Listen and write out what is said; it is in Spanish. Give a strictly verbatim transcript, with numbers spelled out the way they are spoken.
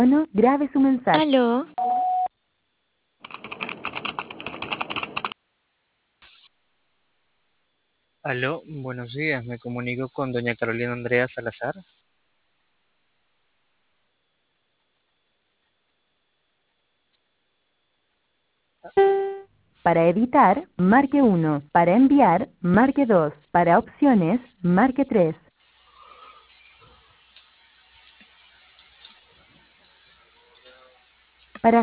Bueno, grabe su mensaje. Aló, Aló, buenos días, me comunico con doña Carolina Andrea Salazar. Para editar, marque uno. Para enviar, marque dos. Para opciones, marque tres.